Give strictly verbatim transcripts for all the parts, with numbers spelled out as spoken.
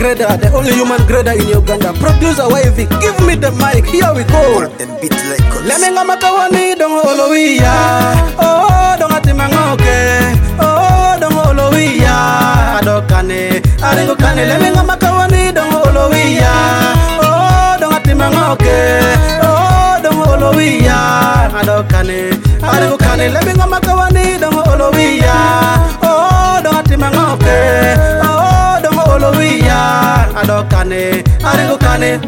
grader, the only human grader in Uganda. Producer Wavy, give me the mic, here we go. Let me ngama kawani dongo olowiya. Oh, donga timangoke. Oh, dongo olowiya. Adokane, arengo kane. Let me ngama kawani dongo olowiya. Oh, donga timangoke. Oh, dongo olowiya. Adokane, arengo kane. Let me ngama kawani dongo olowiya. Oh, donga timangoke. Oh, dongo olowiya. Adokane, arengo kane.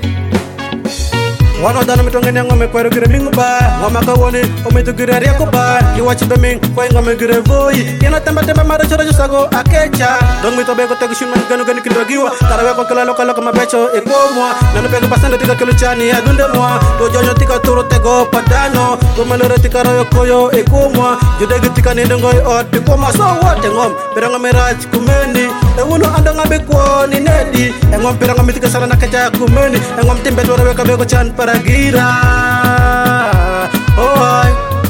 Wano dana mitongene ngome kwero gire mingu ba ngoma kawoni ometo gire riako ba you watch be ming kwa ngome gire boy yana temba temba mara chora jusago akecha dong mito bego tego shunman ganu ganu kindogiwa tarawe ko kala lokalo kama becho e komwa nanu pego pasanda tika kilo chani adunde mwa do jonyo tika turo tego padano do malore tika royo koyo e komwa jude tika nendo ngoy ot komwa so what ngom pero ngome raj kumeni e wono anda ngabe ko ni nedi e ngom pero ngome tika sala nakaja kumeni e ngom timbe do rewe ka bego chan Paragira, oh ay.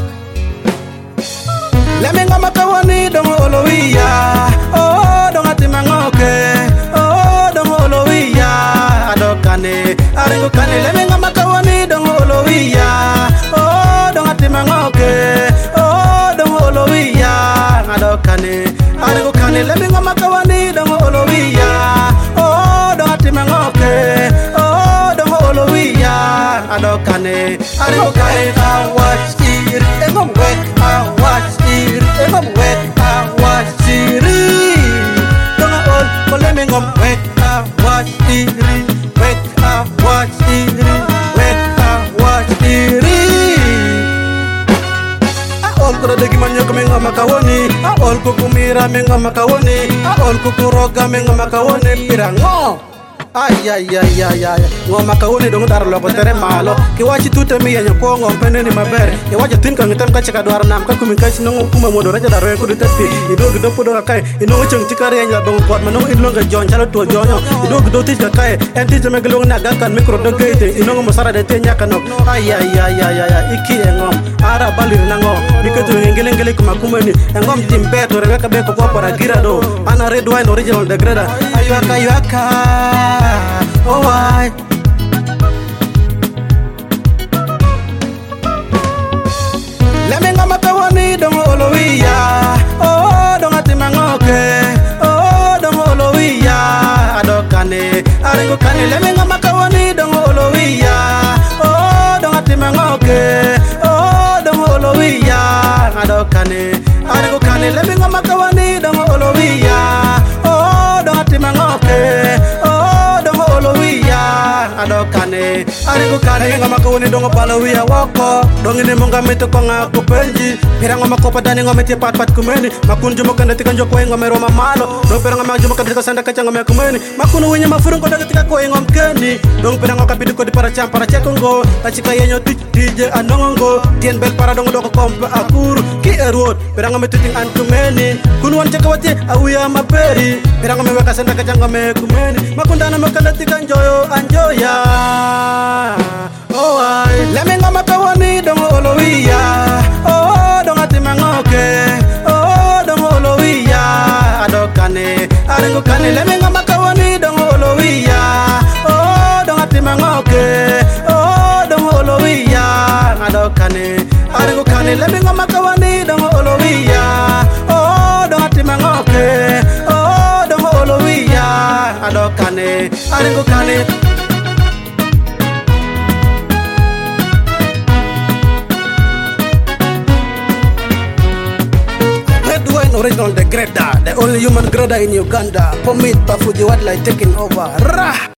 Lemme ngama kawani dongo olowiya. Oh donga timangoke. Oh dongo olowiya. Adokane, arengo kane. Lemme ngama kawani dongo olowiya. Oh donga timangoke. Oh dongo olowiya. Adokane, arengo kane. Lemme ngama kawani dongo olowiya. Oh donga timangoke. Adokane, adokane, I watch it, engom wek, I watch it, engom wek, I watch it. Donga all, koleme engom wek, I watch it, wek, I watch it, wek, I watch it. I all kura degi manyo kame ngoma kawoni, I all kukumira me ngoma kawoni, I all kukuroga me ngoma kawoni, pirango. Ay ay ay ay ay ngoma kauni dong dar loko tere malo ki wachi tute mi yanyo ko ngom pene ni maber ki wachi tin kan tem ka chika dwar nam ka kumi ka sino kuma modo raja daro ko ditepi ido gido podo kai ino chung tikare nya dong kot mano ino ga jon chalo to jonyo ido gido tis ka kai en tis me glong na ga kan mikro do gate ino ngom sara de te nya kanok ay ay ay ay ay iki ngom ara balir na ngom miketu ngele ngele kuma kumeni ngom timbe to reka be ko para girado ana red wine original degrada ayaka ayaka. Oh why? Let me ngama kawani dongo olowiya. Oh donga timangoke. Oh dongo olowiya. Adokane, arengo kane. Let me ngama kawani dongo olowiya. Oh donga timangoke. Oh dongo olowiya. Adokane, arengo kane. Let me ngama kawani dongo olowiya. Oh donga timangoke. Adokane, arengo kane ngama kawani dongo palawiya wako. Dongi ne monga meto ko ngako penji. Pira ngoma ko padani ngoma ti pat pat kumeni. Makun jumo kan tika njoko ngoma roma malo. Dong pira ngama jumo kan tika sanda kacha ngoma kumeni. Makunu winya mafurun ko daga tika ko ngom keni. Dong pira ngaka bidu ko di para cham para chekongo. Achika yenyo ti dj anongo. Tien bel para dongo doko kompa akuru. Ki erod pira ngoma titing an kumeni. Kunu wan chakawati awiya maperi. Pira ngoma weka sanda kacha ngoma kumeni. Makundana makanda tika njoyo anjoya. Oh ay, let me ngama kawani dongo olowiya. Oh donga timangoke. Oh dongo olowiya. Adokane, arengo kane. Let me ngama kawani dongo olowiya. Oh donga timangoke. Oh dongo olowiya. Adokane, arengo kane. Let me ngama kawani dongo olowiya. Oh donga timangoke. Oh dongo olowiya. Adokane, arengo kane. Original the grader, the only human grader in Uganda. Pomit Pafuji Wadlai taking over. Rah!